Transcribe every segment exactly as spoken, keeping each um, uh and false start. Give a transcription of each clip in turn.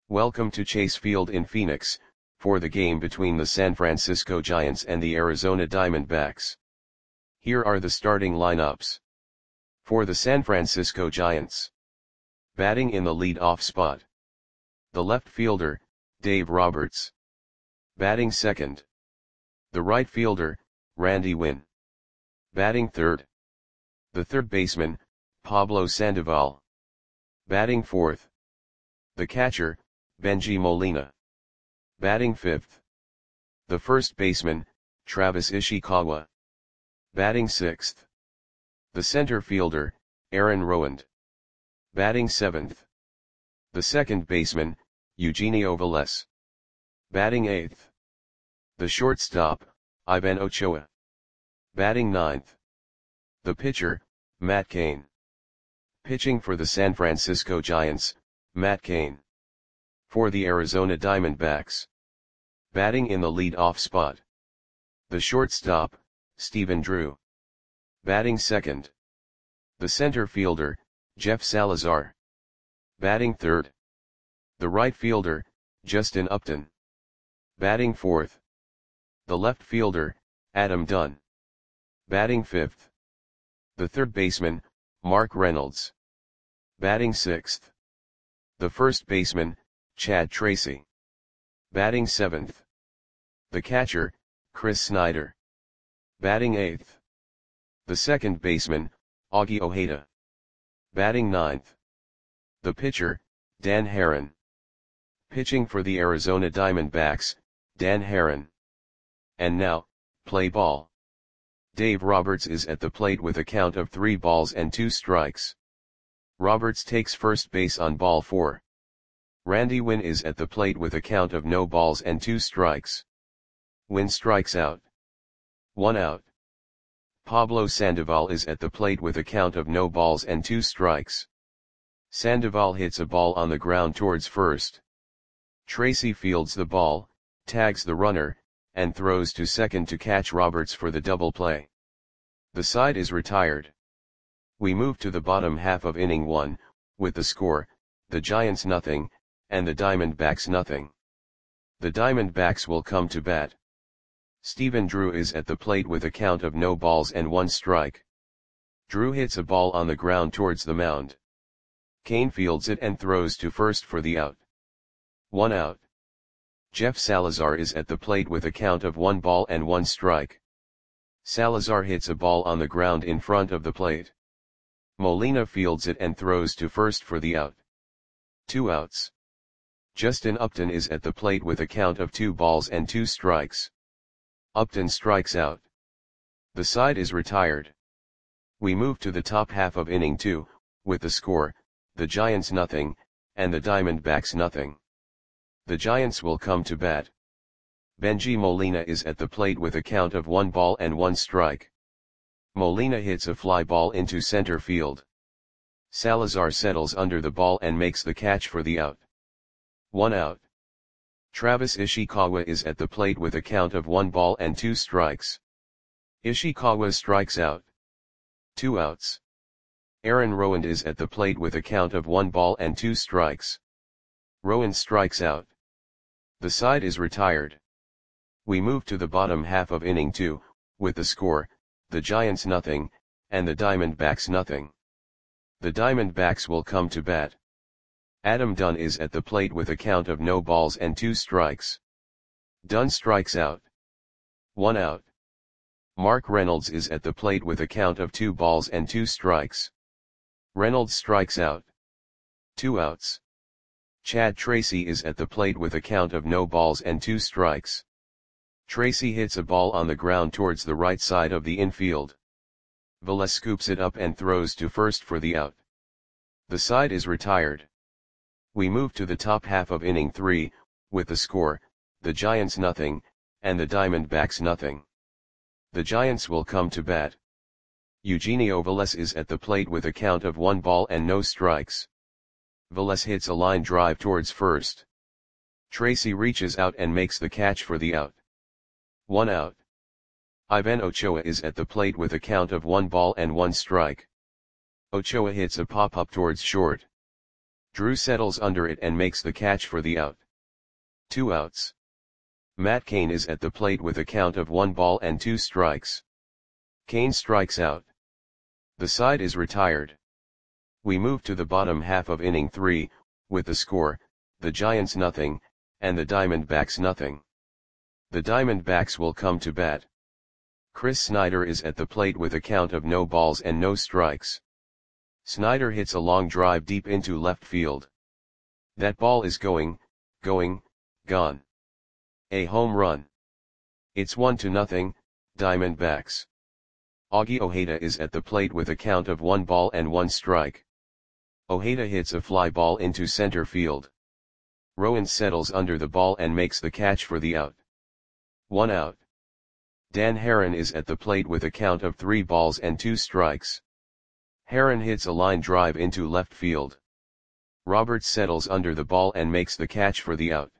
Welcome to Chase Field in Phoenix, for the game between the San Francisco Giants and the Arizona Diamondbacks. Here are the starting lineups. For the San Francisco Giants. Batting in the lead-off spot. The left fielder, Dave Roberts. Batting second. The right fielder, Randy Winn. Batting third. The third baseman, Pablo Sandoval. Batting fourth. The catcher, Bengie Molina. Batting fifth. The first baseman, Travis Ishikawa. Batting sixth. The center fielder, Aaron Rowand. Batting seventh. The second baseman, Eugenio Velez. Batting eighth. The shortstop, Ivan Ochoa. Batting ninth. The pitcher, Matt Cain. Pitching for the San Francisco Giants, Matt Cain. For the Arizona Diamondbacks. Batting in the lead-off spot. The shortstop, Stephen Drew. Batting second. The center fielder, Jeff Salazar. Batting third. The right fielder, Justin Upton. Batting fourth. The left fielder, Adam Dunn. Batting fifth. The third baseman, Mark Reynolds. Batting sixth. The first baseman, Chad Tracy. Batting seventh. The catcher, Chris Snyder. Batting eighth. The second baseman, Augie Ojeda. Batting ninth. The pitcher, Dan Haren. Pitching for the Arizona Diamondbacks, Dan Haren. And now, play ball. Dave Roberts is at the plate with a count of three balls and two strikes. Roberts takes first base on ball four. Randy Winn is at the plate with a count of no balls and two strikes. Winn strikes out. One out. Pablo Sandoval is at the plate with a count of no balls and two strikes. Sandoval hits a ball on the ground towards first. Tracy fields the ball, tags the runner, and throws to second to catch Roberts for the double play. The side is retired. We move to the bottom half of inning one, with the score, the Giants nothing, and the Diamondbacks nothing. The Diamondbacks will come to bat. Stephen Drew is at the plate with a count of no balls and one strike. Drew hits a ball on the ground towards the mound. Cain fields it and throws to first for the out. One out. Jeff Salazar is at the plate with a count of one ball and one strike. Salazar hits a ball on the ground in front of the plate. Molina fields it and throws to first for the out. Two outs. Justin Upton is at the plate with a count of two balls and two strikes. Upton strikes out. The side is retired. We move to the top half of inning two, with the score, the Giants nothing, and the Diamondbacks nothing. The Giants will come to bat. Bengie Molina is at the plate with a count of one ball and one strike. Molina hits a fly ball into center field. Salazar settles under the ball and makes the catch for the out. One out. Travis Ishikawa is at the plate with a count of one ball and two strikes. Ishikawa strikes out. Two outs. Aaron Rowand is at the plate with a count of one ball and two strikes. Rowand strikes out. The side is retired. We move to the bottom half of inning two, with the score, the Giants nothing, and the Diamondbacks nothing. The Diamondbacks will come to bat. Adam Dunn is at the plate with a count of no balls and two strikes. Dunn strikes out. One out. Mark Reynolds is at the plate with a count of two balls and two strikes. Reynolds strikes out. Two outs. Chad Tracy is at the plate with a count of no balls and two strikes. Tracy hits a ball on the ground towards the right side of the infield. Velez scoops it up and throws to first for the out. The side is retired. We move to the top half of inning three, with the score, the Giants nothing, and the Diamondbacks nothing. The Giants will come to bat. Eugenio Velez is at the plate with a count of one ball and no strikes. Velez hits a line drive towards first. Tracy reaches out and makes the catch for the out. One out. Ivan Ochoa is at the plate with a count of one ball and one strike. Ochoa hits a pop-up towards short. Drew settles under it and makes the catch for the out. Two outs. Matt Cain is at the plate with a count of one ball and two strikes. Cain strikes out. The side is retired. We move to the bottom half of inning three, with the score, the Giants nothing, and the Diamondbacks nothing. The Diamondbacks will come to bat. Chris Snyder is at the plate with a count of no balls and no strikes. Snyder hits a long drive deep into left field. That ball is going, going, gone. A home run. It's one to nothing, Diamondbacks. Augie Ojeda is at the plate with a count of one ball and one strike. Ojeda hits a fly ball into center field. Rowan settles under the ball and makes the catch for the out. One out. Dan Haren is at the plate with a count of three balls and two strikes. Haren hits a line drive into left field. Roberts settles under the ball and makes the catch for the out.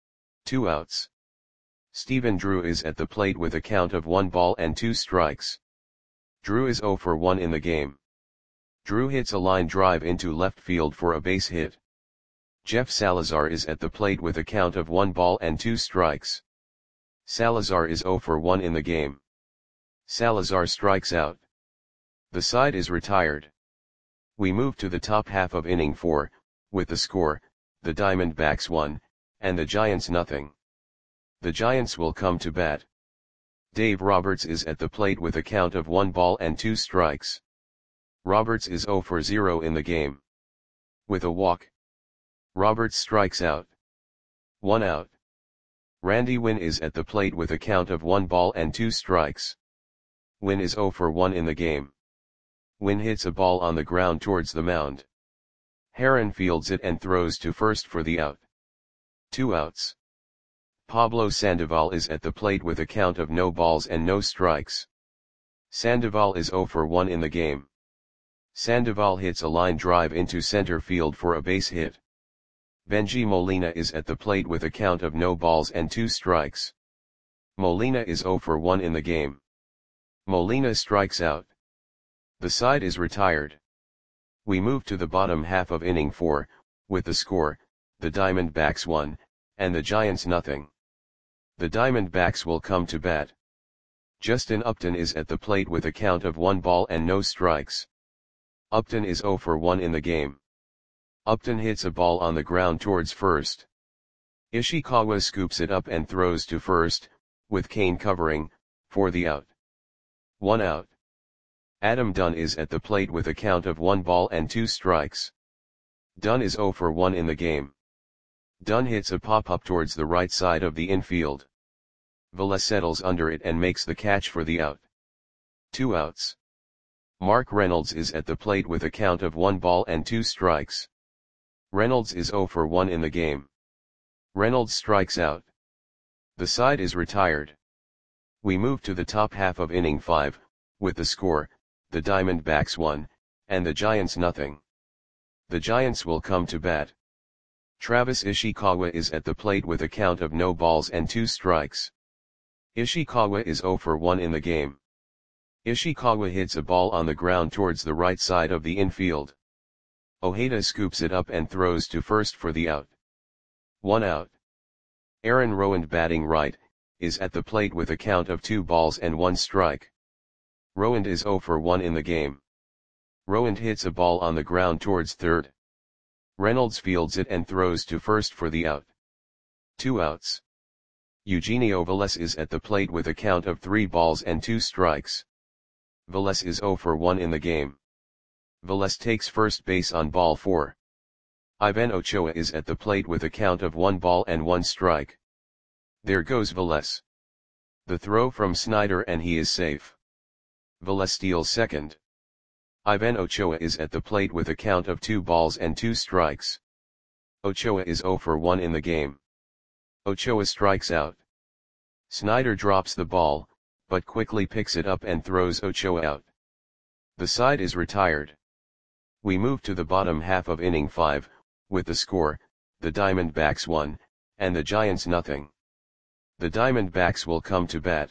Two outs. Stephen Drew is at the plate with a count of one ball and two strikes. Drew is zero for one in the game. Drew hits a line drive into left field for a base hit. Jeff Salazar is at the plate with a count of one ball and two strikes. Salazar is zero for one in the game. Salazar strikes out. The side is retired. We move to the top half of inning four, with the score, the Diamondbacks one, and the Giants nothing. The Giants will come to bat. Dave Roberts is at the plate with a count of one ball and two strikes. Roberts is zero for zero in the game. With a walk. Roberts strikes out. One out. Randy Winn is at the plate with a count of one ball and two strikes. Winn is zero for one in the game. Winn hits a ball on the ground towards the mound. Haren fields it and throws to first for the out. Two outs. Pablo Sandoval is at the plate with a count of no balls and no strikes. Sandoval is zero for one in the game. Sandoval hits a line drive into center field for a base hit. Benji Molina is at the plate with a count of no balls and two strikes. Molina is zero for one in the game. Molina strikes out. The side is retired. We move to the bottom half of inning four, with the score, the Diamondbacks one, and the Giants nothing. The Diamondbacks will come to bat. Justin Upton is at the plate with a count of one ball and no strikes. Upton is zero for one in the game. Upton hits a ball on the ground towards first. Ishikawa scoops it up and throws to first, with Cain covering, for the out. One out. Adam Dunn is at the plate with a count of one ball and two strikes. Dunn is zero for one in the game. Dunn hits a pop-up towards the right side of the infield. Velez settles under it and makes the catch for the out. Two outs. Mark Reynolds is at the plate with a count of one ball and two strikes. Reynolds is zero for one in the game. Reynolds strikes out. The side is retired. We move to the top half of inning five, with the score, the Diamondbacks one, and the Giants nothing. The Giants will come to bat. Travis Ishikawa is at the plate with a count of no balls and two strikes. Ishikawa is zero for one in the game. Ishikawa hits a ball on the ground towards the right side of the infield. Ojeda scoops it up and throws to first for the out. One out. Aaron Rowand, batting right, is at the plate with a count of two balls and one strike. Rowand is zero for one in the game. Rowand hits a ball on the ground towards third. Reynolds fields it and throws to first for the out. Two outs. Eugenio Velez is at the plate with a count of three balls and two strikes. Velez is zero for one in the game. Velez takes first base on ball four. Ivan Ochoa is at the plate with a count of one ball and one strike. There goes Velez. The throw from Snyder and he is safe. Velez steals second. Ivan Ochoa is at the plate with a count of two balls and two strikes. Ochoa is zero for one in the game. Ochoa strikes out. Snyder drops the ball, but quickly picks it up and throws Ochoa out. The side is retired. We move to the bottom half of inning five, with the score, the Diamondbacks one, and the Giants nothing. The Diamondbacks will come to bat.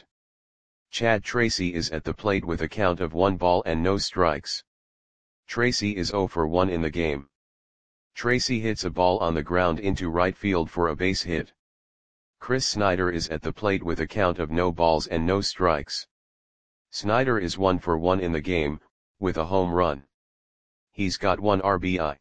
Chad Tracy is at the plate with a count of one ball and no strikes. Tracy is zero for one in the game. Tracy hits a ball on the ground into right field for a base hit. Chris Snyder is at the plate with a count of no balls and no strikes. Snyder is one for one in the game, with a home run. He's got one R B I.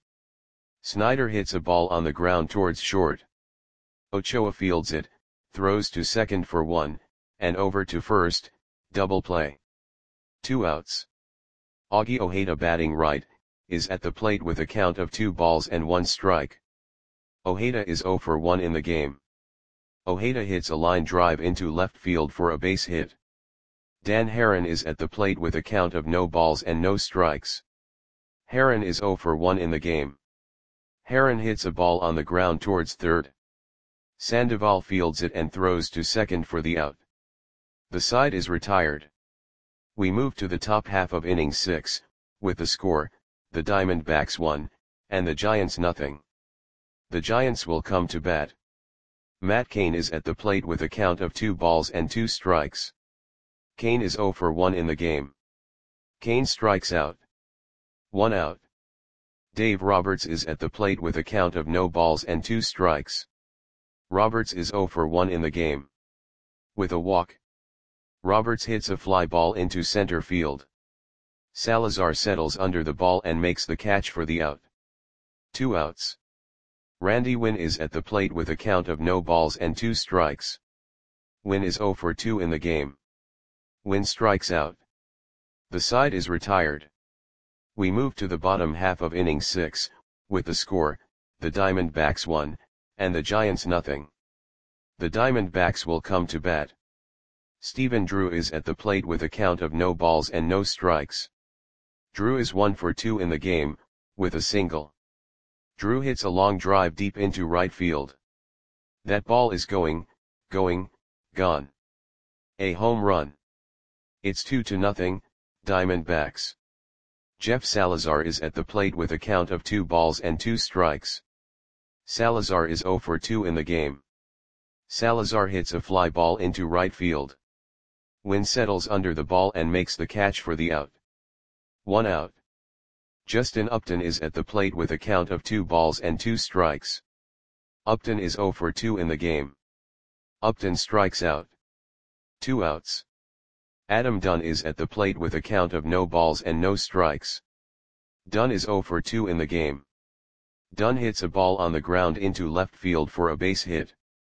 Snyder hits a ball on the ground towards short. Ochoa fields it, throws to second for one, and over to first, double play. Two outs. Augie Ojeda, batting right, is at the plate with a count of two balls and one strike. Ojeda is zero for one in the game. Ojeda hits a line drive into left field for a base hit. Dan Haren is at the plate with a count of no balls and no strikes. Haren is zero for one in the game. Haren hits a ball on the ground towards third. Sandoval fields it and throws to second for the out. The side is retired. We move to the top half of inning six, with the score, the Diamondbacks one, and the Giants nothing. The Giants will come to bat. Matt Cain is at the plate with a count of two balls and two strikes. Cain is zero for one in the game. Cain strikes out. One out. Dave Roberts is at the plate with a count of no balls and two strikes. Roberts is zero for one in the game. With a walk. Roberts hits a fly ball into center field. Salazar settles under the ball and makes the catch for the out. Two outs. Randy Winn is at the plate with a count of no balls and two strikes. Winn is zero for two in the game. Winn strikes out. The side is retired. We move to the bottom half of inning six, with the score, the Diamondbacks one, and the Giants nothing. The Diamondbacks will come to bat. Stephen Drew is at the plate with a count of no balls and no strikes. Drew is one for two in the game, with a single. Drew hits a long drive deep into right field. That ball is going, going, gone. A home run. It's two to nothing, Diamondbacks. Jeff Salazar is at the plate with a count of two balls and two strikes. Salazar is zero for two in the game. Salazar hits a fly ball into right field. Winn settles under the ball and makes the catch for the out. One out. Justin Upton is at the plate with a count of two balls and two strikes. Upton is zero for two in the game. Upton strikes out. Two outs. Adam Dunn is at the plate with a count of no balls and no strikes. Dunn is zero for two in the game. Dunn hits a ball on the ground into left field for a base hit.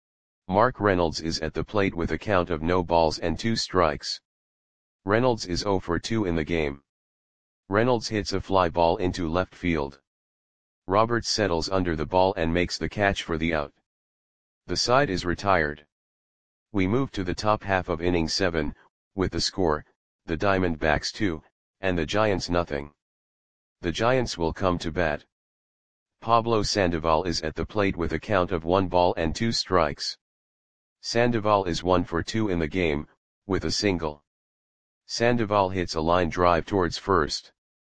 Mark Reynolds is at the plate with a count of no balls and two strikes. Reynolds is zero for two in the game. Reynolds hits a fly ball into left field. Roberts settles under the ball and makes the catch for the out. The side is retired. We move to the top half of inning seven, with the score, the Diamondbacks two, and the Giants nothing. The Giants will come to bat. Pablo Sandoval is at the plate with a count of one ball and two strikes. Sandoval is one for two in the game, with a single. Sandoval hits a line drive towards first.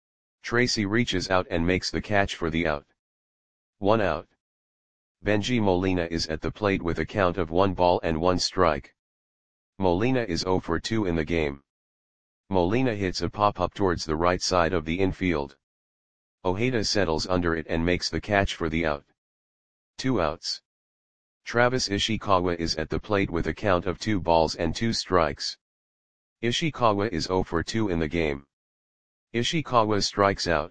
Tracy reaches out and makes the catch for the out. One out. Benji Molina is at the plate with a count of one ball and one strike. Molina is zero for two in the game. Molina hits a pop-up towards the right side of the infield. Ojeda settles under it and makes the catch for the out. Two outs. Travis Ishikawa is at the plate with a count of two balls and two strikes. Ishikawa is zero for two in the game. Ishikawa strikes out.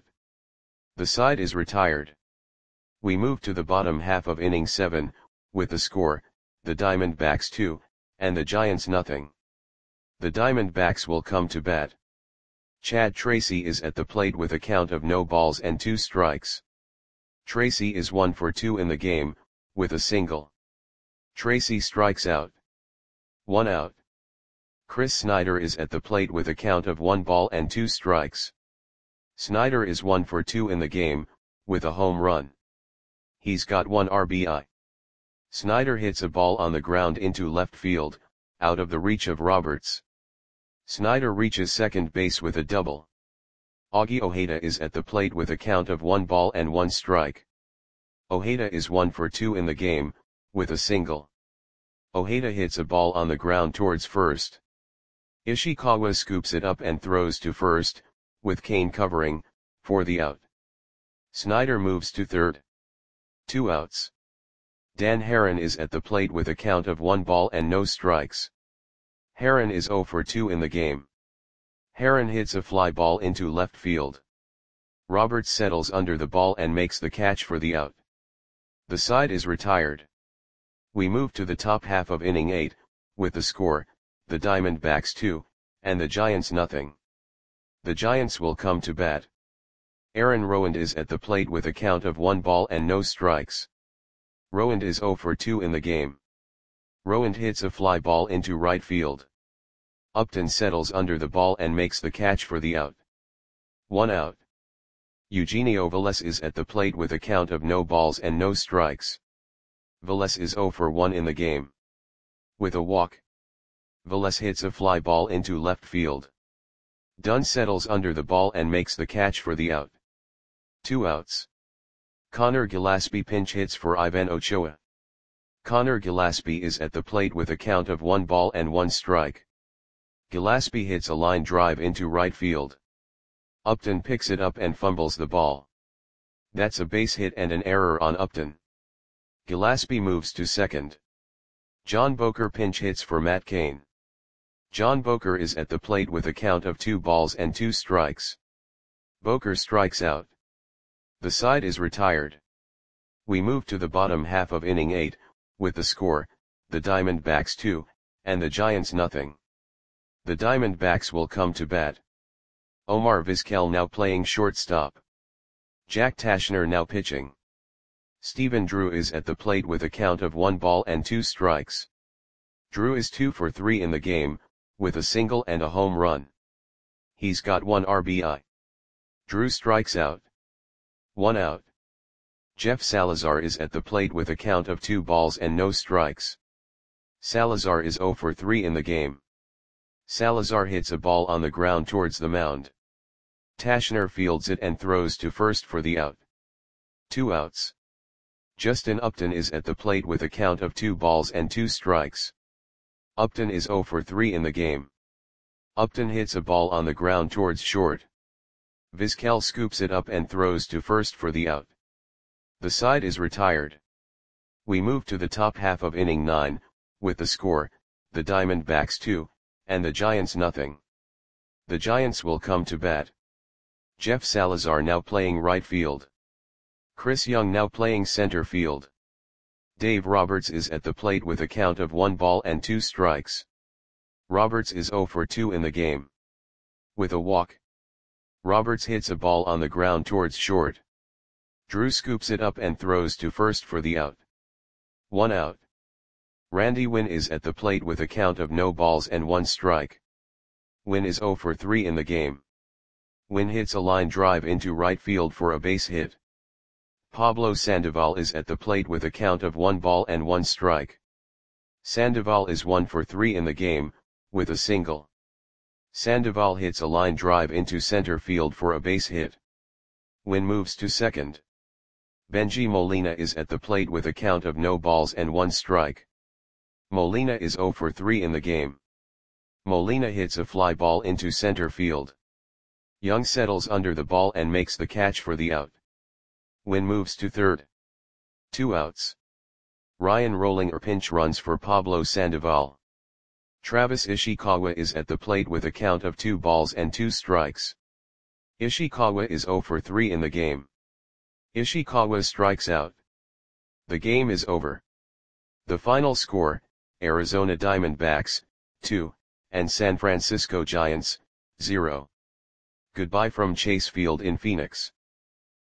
The side is retired. We move to the bottom half of inning seven, with the score, the Diamondbacks two, and the Giants nothing. The Diamondbacks will come to bat. Chad Tracy is at the plate with a count of no balls and two strikes. Tracy is one for two in the game, with a single. Tracy strikes out. One out. Chris Snyder is at the plate with a count of one ball and two strikes. Snyder is one for two in the game, with a home run. He's got one R B I. Snyder hits a ball on the ground into left field, out of the reach of Roberts. Snyder reaches second base with a double. Augie Ojeda is at the plate with a count of one ball and one strike. Ojeda is one for two in the game, with a single. Ojeda hits a ball on the ground towards first. Ishikawa scoops it up and throws to first, with Cain covering, for the out. Snyder moves to third. Two outs. Dan Haren is at the plate with a count of one ball and no strikes. Haren is zero for two in the game. Haren hits a fly ball into left field. Roberts settles under the ball and makes the catch for the out. The side is retired. We move to the top half of inning eight, with the score, the Diamondbacks two, and the Giants nothing. The Giants will come to bat. Aaron Rowand is at the plate with a count of one ball and no strikes. Rowand is zero for two in the game. Rowand hits a fly ball into right field. Upton settles under the ball and makes the catch for the out. One out. Eugenio Velez is at the plate with a count of no balls and no strikes. Velez is zero for one in the game. With a walk, Velez hits a fly ball into left field. Dunn settles under the ball and makes the catch for the out. Two outs. Connor Gillespie pinch hits for Ivan Ochoa. Connor Gillespie is at the plate with a count of one ball and one strike. Gillespie hits a line drive into right field. Upton picks it up and fumbles the ball. That's a base hit and an error on Upton. Gillespie moves to second. John Boker pinch hits for Matt Cain. John Boker is at the plate with a count of two balls and two strikes. Boker strikes out. The side is retired. We move to the bottom half of inning eight, with the score, the Diamondbacks two, and the Giants nothing. The Diamondbacks will come to bat. Omar Vizquel now playing shortstop. Jack Tashner now pitching. Stephen Drew is at the plate with a count of one ball and two strikes. Drew is two for three in the game, with a single and a home run. He's got one R B I. Drew strikes out. One out. Jeff Salazar is at the plate with a count of two balls and no strikes. Salazar is zero for three in the game. Salazar hits a ball on the ground towards the mound. Tashner fields it and throws to first for the out. Two outs. Justin Upton is at the plate with a count of two balls and two strikes. Upton is zero for three in the game. Upton hits a ball on the ground towards short. Vizquel scoops it up and throws to first for the out. The side is retired. We move to the top half of inning nine, with the score, the Diamondbacks two, and the Giants nothing. The Giants will come to bat. Jeff Salazar now playing right field. Chris Young now playing center field. Dave Roberts is at the plate with a count of one ball and two strikes. Roberts is zero for two in the game. With a walk, Roberts hits a ball on the ground towards short. Drew scoops it up and throws to first for the out. One out. Randy Winn is at the plate with a count of no balls and one strike. Winn is zero for three in the game. Winn hits a line drive into right field for a base hit. Pablo Sandoval is at the plate with a count of one ball and one strike. Sandoval is one for three in the game, with a single. Sandoval hits a line drive into center field for a base hit. Winn moves to second. Benji Molina is at the plate with a count of no balls and one strike. Molina is zero for three in the game. Molina hits a fly ball into center field. Young settles under the ball and makes the catch for the out. Winn moves to third. Two outs. Ryan Rollinger pinch runs for Pablo Sandoval. Travis Ishikawa is at the plate with a count of two balls and two strikes. Ishikawa is zero for three in the game. Ishikawa strikes out. The game is over. The final score, Arizona Diamondbacks, two, and San Francisco Giants, zero. Goodbye from Chase Field in Phoenix.